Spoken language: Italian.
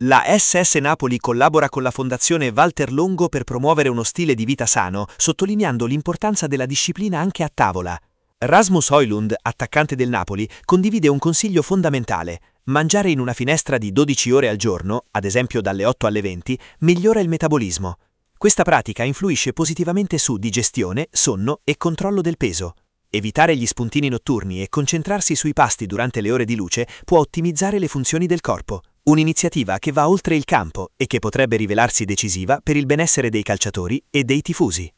La SS Napoli collabora con la Fondazione Walter Longo per promuovere uno stile di vita sano, sottolineando l'importanza della disciplina anche a tavola. Rasmus Højlund, attaccante del Napoli, condivide un consiglio fondamentale. Mangiare in una finestra di 12 ore al giorno, ad esempio dalle 8 alle 20, migliora il metabolismo. Questa pratica influisce positivamente su digestione, sonno e controllo del peso. Evitare gli spuntini notturni e concentrarsi sui pasti durante le ore di luce può ottimizzare le funzioni del corpo. Un'iniziativa che va oltre il campo e che potrebbe rivelarsi decisiva per il benessere dei calciatori e dei tifosi.